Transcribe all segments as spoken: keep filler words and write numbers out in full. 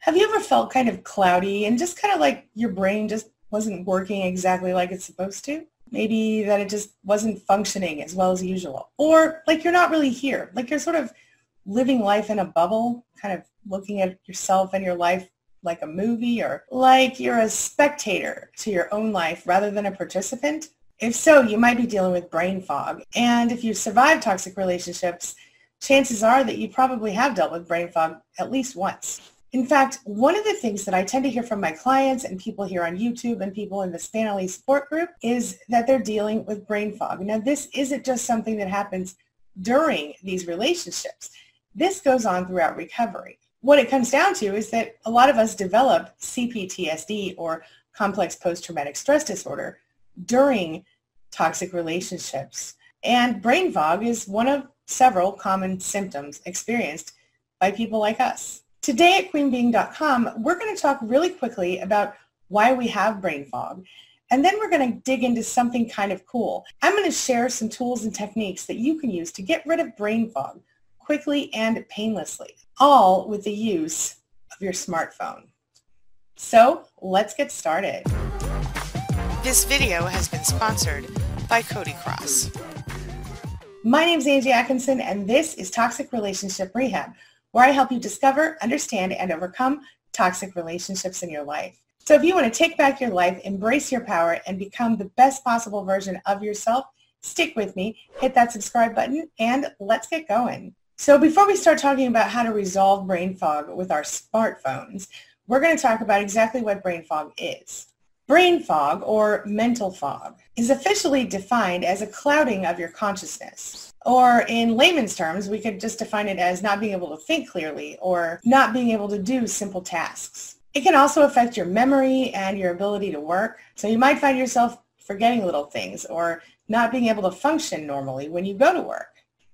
Have you ever felt kind of cloudy and just kind of like your brain just wasn't working exactly like it's supposed to? Maybe that it just wasn't functioning as well as usual. Or like you're not really here. Like you're sort of living life in a bubble, kind of looking at yourself and your life like a movie, or like you're a spectator to your own life rather than a participant. If so, you might be dealing with brain fog. And if you survive toxic relationships, chances are that you probably have dealt with brain fog at least once. In fact, one of the things that I tend to hear from my clients and people here on YouTube and people in the Spanily support group is that they're dealing with brain fog. Now, this isn't just something that happens during these relationships. This goes on throughout recovery. What it comes down to is that a lot of us develop C P T S D, or complex post-traumatic stress disorder, during toxic relationships. And brain fog is one of several common symptoms experienced by people like us. Today at queen being dot com, we're going to talk really quickly about why we have brain fog. And then we're going to dig into something kind of cool. I'm going to share some tools and techniques that you can use to get rid of brain fog quickly and painlessly, all with the use of your smartphone. So let's get started. This video has been sponsored by Cody Cross. My name is Angie Atkinson, and this is Toxic Relationship Rehab, where I help you discover, understand, and overcome toxic relationships in your life. So if you want to take back your life, embrace your power, and become the best possible version of yourself, stick with me, hit that subscribe button, and let's get going. So before we start talking about how to resolve brain fog with our smartphones, we're going to talk about exactly what brain fog is. Brain fog, or mental fog, is officially defined as a clouding of your consciousness. Or in layman's terms, we could just define it as not being able to think clearly or not being able to do simple tasks. It can also affect your memory and your ability to work. So you might find yourself forgetting little things or not being able to function normally when you go to work,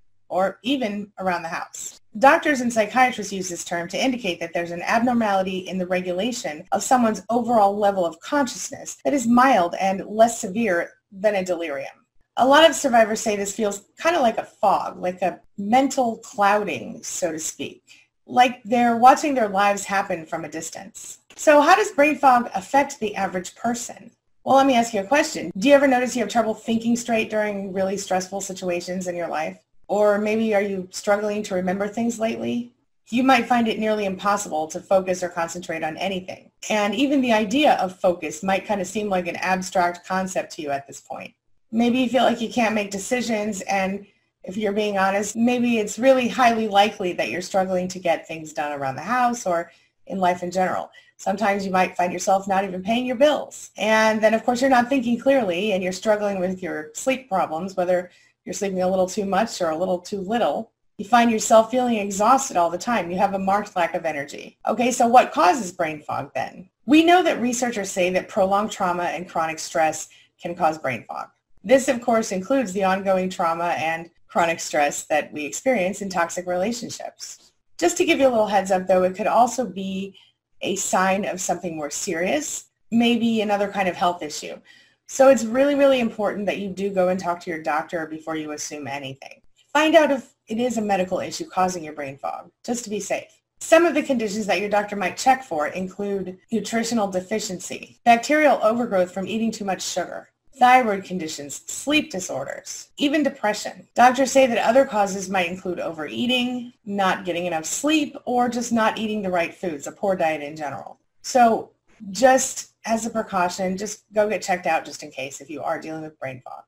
or even around the house. Doctors and psychiatrists use this term to indicate that there's an abnormality in the regulation of someone's overall level of consciousness that is mild and less severe than a delirium. A lot of survivors say this feels kind of like a fog, like a mental clouding, so to speak, like they're watching their lives happen from a distance. So how does brain fog affect the average person? Well, let me ask you a question. Do you ever notice you have trouble thinking straight during really stressful situations in your life? Or maybe are you struggling to remember things lately? You might find it nearly impossible to focus or concentrate on anything. And even the idea of focus might kind of seem like an abstract concept to you at this point. Maybe you feel like you can't make decisions, and if you're being honest, maybe it's really highly likely that you're struggling to get things done around the house or in life in general. Sometimes you might find yourself not even paying your bills. And then, of course, you're not thinking clearly, and you're struggling with your sleep problems, whether you're sleeping a little too much or a little too little. You find yourself feeling exhausted all the time. You have a marked lack of energy. Okay, so what causes brain fog then? We know that researchers say that prolonged trauma and chronic stress can cause brain fog. This, of course, includes the ongoing trauma and chronic stress that we experience in toxic relationships. Just to give you a little heads up, though, it could also be a sign of something more serious, maybe another kind of health issue. So it's really, really important that you do go and talk to your doctor before you assume anything. Find out if it is a medical issue causing your brain fog, just to be safe. Some of the conditions that your doctor might check for include nutritional deficiency, bacterial overgrowth from eating too much sugar, thyroid conditions, sleep disorders, even depression. Doctors say that other causes might include overeating, not getting enough sleep, or just not eating the right foods, a poor diet in general. So just as a precaution, just go get checked out just in case if you are dealing with brain fog.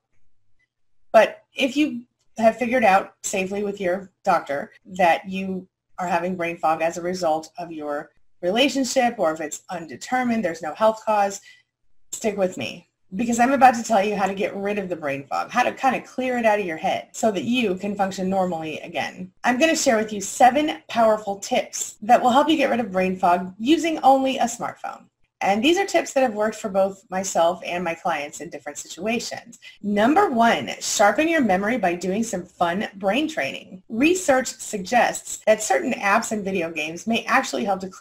But if you have figured out safely with your doctor that you are having brain fog as a result of your relationship, or if it's undetermined, there's no health cause, stick with me, because I'm about to tell you how to get rid of the brain fog, how to kind of clear it out of your head so that you can function normally again. I'm going to share with you seven powerful tips that will help you get rid of brain fog using only a smartphone. And these are tips that have worked for both myself and my clients in different situations. Number one, sharpen your memory by doing some fun brain training. Research suggests that certain apps and video games may actually help to clear up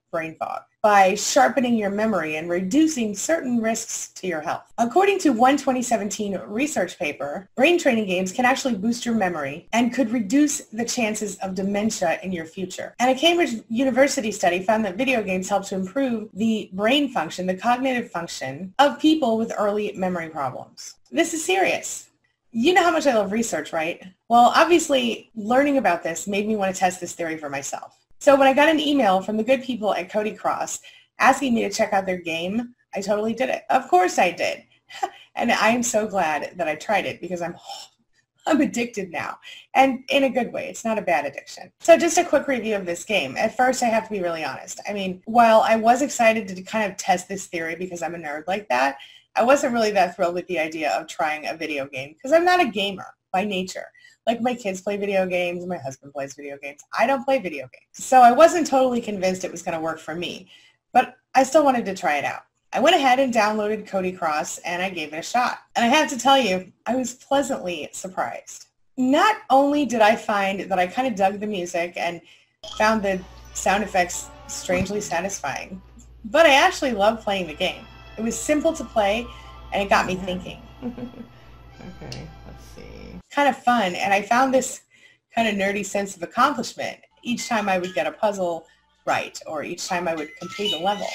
brain fog by sharpening your memory and reducing certain risks to your health. According to one twenty seventeen research paper, brain training games can actually boost your memory and could reduce the chances of dementia in your future. And a Cambridge University study found that video games help to improve the brain function, the cognitive function of people with early memory problems. This is serious. You know how much I love research, right? Well, obviously, learning about this made me want to test this theory for myself. So when I got an email from the good people at Cody Cross asking me to check out their game, I totally did it. Of course I did. And I am so glad that I tried it because I'm I'm addicted now. And in a good way. It's not a bad addiction. So just a quick review of this game. At first, I have to be really honest. I mean, while I was excited to kind of test this theory because I'm a nerd like that, I wasn't really that thrilled with the idea of trying a video game because I'm not a gamer by nature. Like my kids play video games, my husband plays video games. I don't play video games. So I wasn't totally convinced it was going to work for me, but I still wanted to try it out. I went ahead and downloaded Cody Cross and I gave it a shot. And I have to tell you, I was pleasantly surprised. Not only did I find that I kind of dug the music and found the sound effects strangely satisfying, but I actually loved playing the game. It was simple to play and it got me thinking. Okay, let's see. Kind of fun, and I found this kind of nerdy sense of accomplishment each time I would get a puzzle right or each time I would complete a level.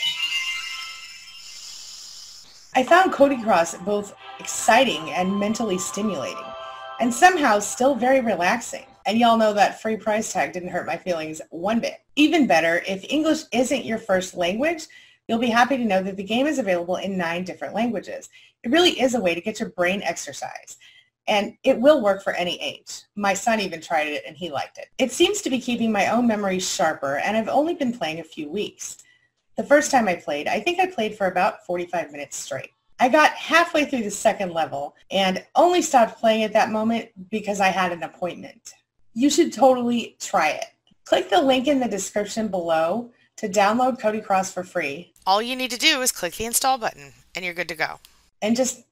I found Cody Cross both exciting and mentally stimulating and somehow still very relaxing. And y'all know that free price tag didn't hurt my feelings one bit. Even better, if English isn't your first language, you'll be happy to know that the game is available in nine different languages. It really is a way to get your brain exercise. And it will work for any age. My son even tried it and he liked it. It seems to be keeping my own memory sharper, and I've only been playing a few weeks. The first time I played, I think I played for about forty-five minutes straight. I got halfway through the second level and only stopped playing at that moment because I had an appointment. You should totally try it. Click the link in the description below to download Cody Cross for free. All you need to do is click the install button and you're good to go. And just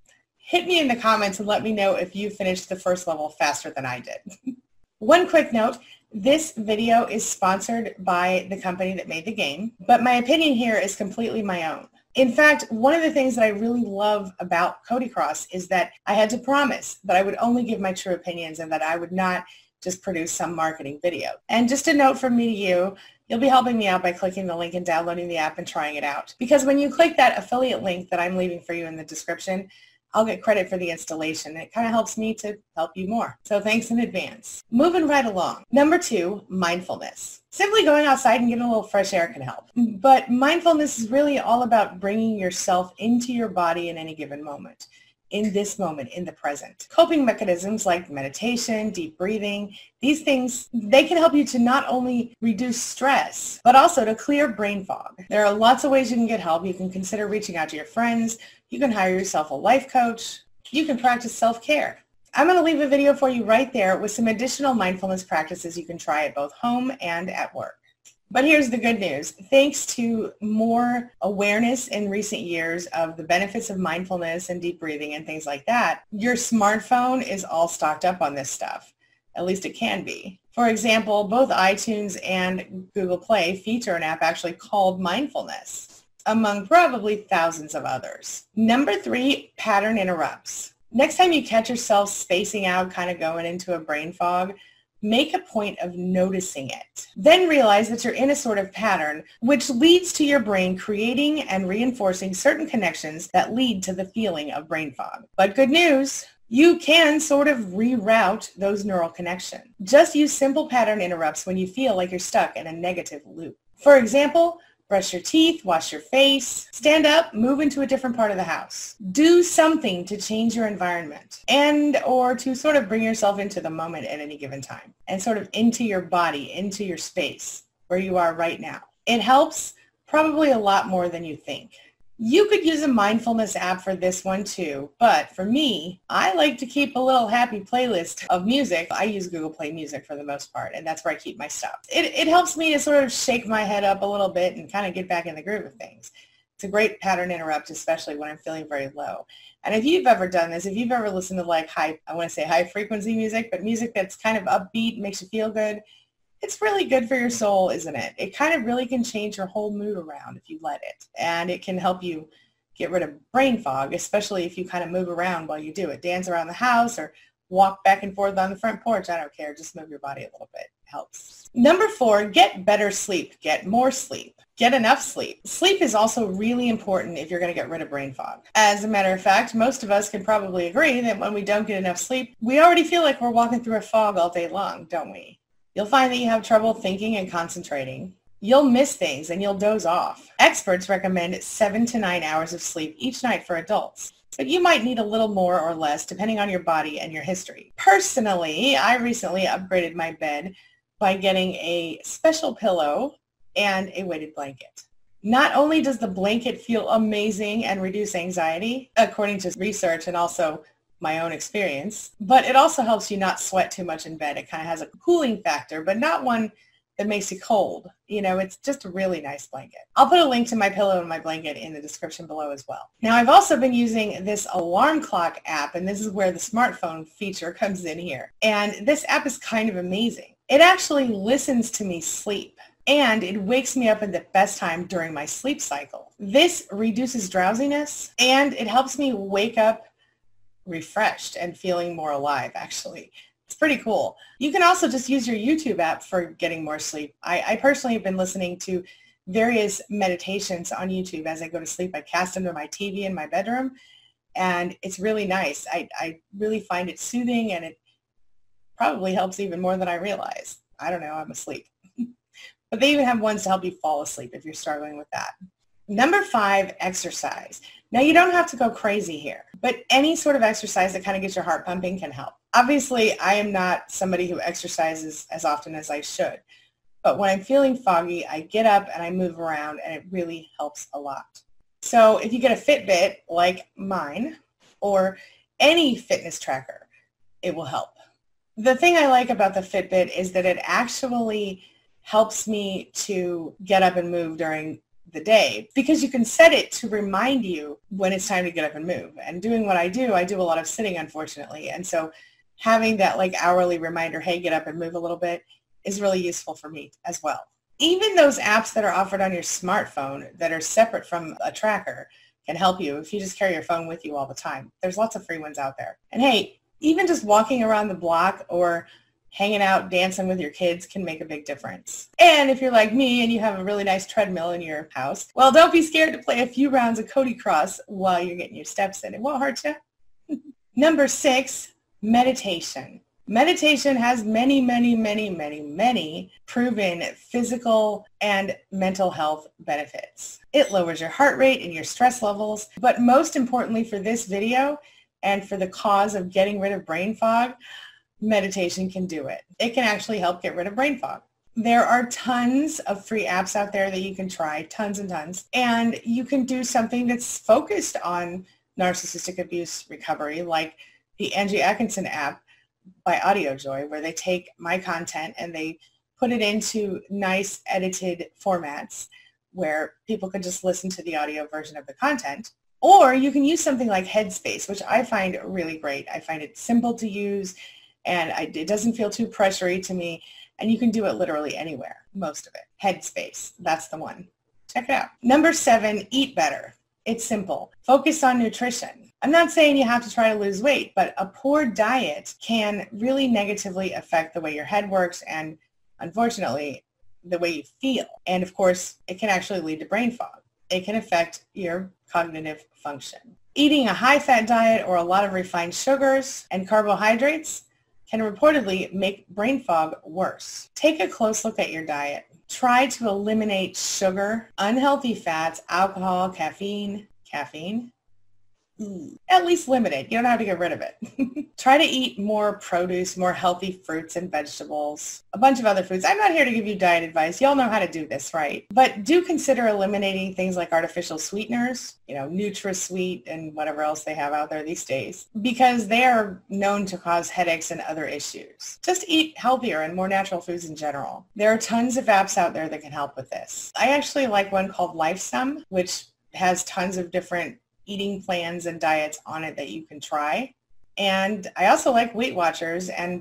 hit me in the comments and let me know if you finished the first level faster than I did. One quick note, this video is sponsored by the company that made the game, but my opinion here is completely my own. In fact, one of the things that I really love about Cody Cross is that I had to promise that I would only give my true opinions and that I would not just produce some marketing video. And just a note from me to you, you'll be helping me out by clicking the link and downloading the app and trying it out. Because when you click that affiliate link that I'm leaving for you in the description, I'll get credit for the installation. It kind of helps me to help you more. So thanks in advance. Moving right along. Number two, mindfulness. Simply going outside and getting a little fresh air can help. But mindfulness is really all about bringing yourself into your body in any given moment. In this moment, in the present. Coping mechanisms like meditation, deep breathing, these things, they can help you to not only reduce stress, but also to clear brain fog. There are lots of ways you can get help. You can consider reaching out to your friends. You can hire yourself a life coach. You can practice self-care. I'm going to leave a video for you right there with some additional mindfulness practices you can try at both home and at work. But here's the good news. Thanks to more awareness in recent years of the benefits of mindfulness and deep breathing and things like that, your smartphone is all stocked up on this stuff. At least it can be. For example, both iTunes and Google Play feature an app actually called Mindfulness, among probably thousands of others. Number three, pattern interrupts. Next time you catch yourself spacing out, kind of going into a brain fog, make a point of noticing it. Then realize that you're in a sort of pattern, which leads to your brain creating and reinforcing certain connections that lead to the feeling of brain fog. But good news, you can sort of reroute those neural connections. Just use simple pattern interrupts when you feel like you're stuck in a negative loop. For example, brush your teeth, wash your face, stand up, move into a different part of the house. Do something to change your environment and or to sort of bring yourself into the moment at any given time and sort of into your body, into your space where you are right now. It helps probably a lot more than you think. You could use a mindfulness app for this one too, but for me, I like to keep a little happy playlist of music. I use Google Play Music for the most part, and that's where I keep my stuff. It, it helps me to sort of shake my head up a little bit and kind of get back in the groove of things. It's a great pattern interrupt, especially when I'm feeling very low. And if you've ever done this, if you've ever listened to like high, I want to say high frequency music, but music that's kind of upbeat, makes you feel good, It's really good for your soul, isn't it? It kind of really can change your whole mood around if you let it. And it can help you get rid of brain fog, especially if you kind of move around while you do it. Dance around the house or walk back and forth on the front porch. I don't care. Just move your body a little bit. It helps. Number four, get better sleep. Get more sleep. Get enough sleep. Sleep is also really important if you're going to get rid of brain fog. As a matter of fact, most of us can probably agree that when we don't get enough sleep, we already feel like we're walking through a fog all day long, don't we? You'll find that you have trouble thinking and concentrating. You'll miss things and you'll doze off. Experts recommend seven to nine hours of sleep each night for adults, but you might need a little more or less depending on your body and your history. Personally, I recently upgraded my bed by getting a special pillow and a weighted blanket. Not only does the blanket feel amazing and reduce anxiety, according to research and also my own experience, but it also helps you not sweat too much in bed. It kind of has a cooling factor, but not one that makes you cold. You know, it's just a really nice blanket. I'll put a link to my pillow and my blanket in the description below as well. Now, I've also been using this alarm clock app, and this is where the smartphone feature comes in here. And this app is kind of amazing. It actually listens to me sleep, and it wakes me up at the best time during my sleep cycle. This reduces drowsiness, and it helps me wake up refreshed and feeling more alive, actually. It's pretty cool. You can also just use your YouTube app for getting more sleep. I, I personally have been listening to various meditations on YouTube as I go to sleep. I cast them to my T V in my bedroom, and it's really nice. I, I really find it soothing, and it probably helps even more than I realize. I don't know, I'm asleep. But they even have ones to help you fall asleep if you're struggling with that. Number five, exercise. Now, you don't have to go crazy here, but any sort of exercise that kind of gets your heart pumping can help. Obviously, I am not somebody who exercises as often as I should, but when I'm feeling foggy, I get up and I move around, and it really helps a lot. So if you get a Fitbit like mine or any fitness tracker, it will help. The thing I like about the Fitbit is that it actually helps me to get up and move during the day, because you can set it to remind you when it's time to get up and move. And doing what I do, I do a lot of sitting, unfortunately. And so having that like hourly reminder, hey, get up and move a little bit, is really useful for me as well. Even those apps that are offered on your smartphone that are separate from a tracker can help you if you just carry your phone with you all the time. There's lots of free ones out there. And hey, even just walking around the block or hanging out, dancing with your kids can make a big difference. And if you're like me and you have a really nice treadmill in your house, well, don't be scared to play a few rounds of Cody Cross while you're getting your steps in. It won't hurt you. Number six, meditation. Meditation has many, many, many, many, many proven physical and mental health benefits. It lowers your heart rate and your stress levels, but most importantly for this video and for the cause of getting rid of brain fog, meditation can do it. It can actually help get rid of brain fog. There are tons of free apps out there that you can try, tons and tons, and you can do something that's focused on narcissistic abuse recovery, like the Angie Atkinson app by AudioJoy, where they take my content and they put it into nice edited formats where people can just listen to the audio version of the content. Or you can use something like Headspace, which I find really great. I find it simple to use, and I, it doesn't feel too pressury to me, and you can do it literally anywhere, most of it. Headspace, that's the one. Check it out. Number seven, eat better. It's simple. Focus on nutrition. I'm not saying you have to try to lose weight, but a poor diet can really negatively affect the way your head works and, unfortunately, the way you feel. And, of course, it can actually lead to brain fog. It can affect your cognitive function. Eating a high-fat diet or a lot of refined sugars and carbohydrates can reportedly make brain fog worse. Take a close look at your diet. Try to eliminate sugar, unhealthy fats, alcohol, caffeine, caffeine. Mm. At least limit it. You don't have to get rid of it. Try to eat more produce, more healthy fruits and vegetables, a bunch of other foods. I'm not here to give you diet advice. Y'all know how to do this, right? But do consider eliminating things like artificial sweeteners, you know, NutraSweet and whatever else they have out there these days, because they are known to cause headaches and other issues. Just eat healthier and more natural foods in general. There are tons of apps out there that can help with this. I actually like one called LifeSum, which has tons of different eating plans and diets on it that you can try. And I also like Weight Watchers and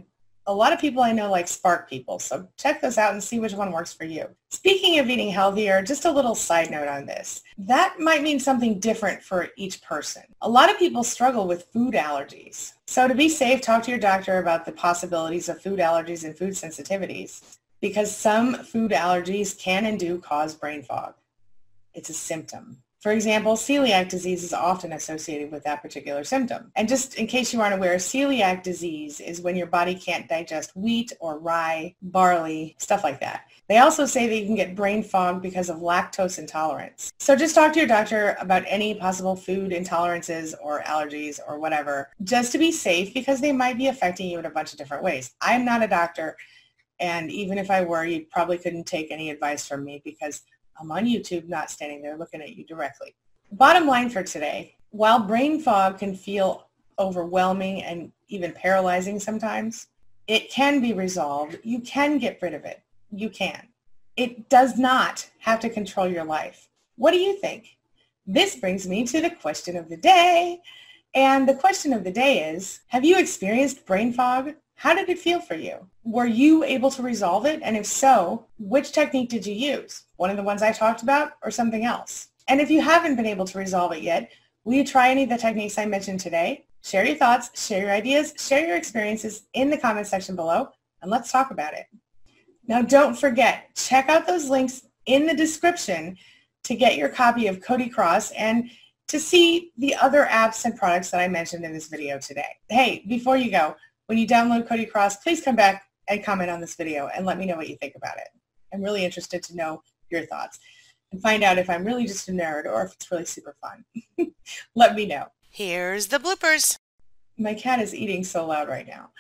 A lot of people I know like Spark people, so check those out and see which one works for you. Speaking of eating healthier, just a little side note on this. That might mean something different for each person. A lot of people struggle with food allergies. So to be safe, talk to your doctor about the possibilities of food allergies and food sensitivities, because some food allergies can and do cause brain fog. It's a symptom. For example, celiac disease is often associated with that particular symptom. And just in case you aren't aware, celiac disease is when your body can't digest wheat or rye, barley, stuff like that. They also say that you can get brain fog because of lactose intolerance. So just talk to your doctor about any possible food intolerances or allergies or whatever, just to be safe, because they might be affecting you in a bunch of different ways. I'm not a doctor, and even if I were, you probably couldn't take any advice from me because I'm on YouTube, not standing there looking at you directly. Bottom line for today, while brain fog can feel overwhelming and even paralyzing sometimes, it can be resolved. You can get rid of it. You can. It does not have to control your life. What do you think? This brings me to the question of the day. And the question of the day is, have you experienced brain fog? How did it feel for you? Were you able to resolve it? And if so, which technique did you use? One of the ones I talked about or something else? And if you haven't been able to resolve it yet, will you try any of the techniques I mentioned today? Share your thoughts, share your ideas, share your experiences in the comment section below, and let's talk about it. Now, don't forget, check out those links in the description to get your copy of Cody Cross and to see the other apps and products that I mentioned in this video today. Hey, before you go, when you download Cody Cross, please come back and comment on this video and let me know what you think about it. I'm really interested to know your thoughts and find out if I'm really just a nerd or if it's really super fun. Let me know. Here's the bloopers. My cat is eating so loud right now.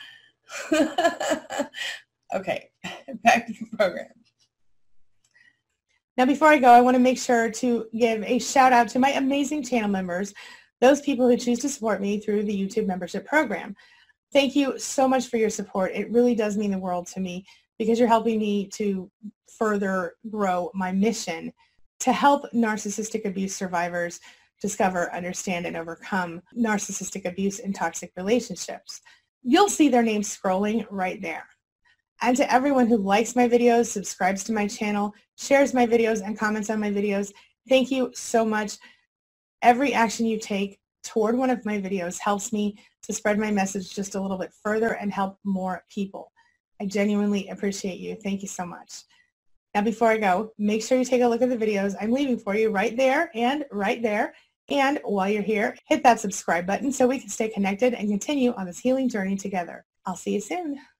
Okay, back to the program. Now, before I go, I want to make sure to give a shout out to my amazing channel members, those people who choose to support me through the YouTube membership program. Thank you so much for your support. It really does mean the world to me because you're helping me to further grow my mission to help narcissistic abuse survivors discover, understand, and overcome narcissistic abuse in toxic relationships. You'll see their names scrolling right there. And to everyone who likes my videos, subscribes to my channel, shares my videos, and comments on my videos, thank you so much. Every action you take toward one of my videos helps me to spread my message just a little bit further and help more people. I genuinely appreciate you. Thank you so much. Now, before I go, make sure you take a look at the videos I'm leaving for you right there and right there. And while you're here, hit that subscribe button so we can stay connected and continue on this healing journey together. I'll see you soon.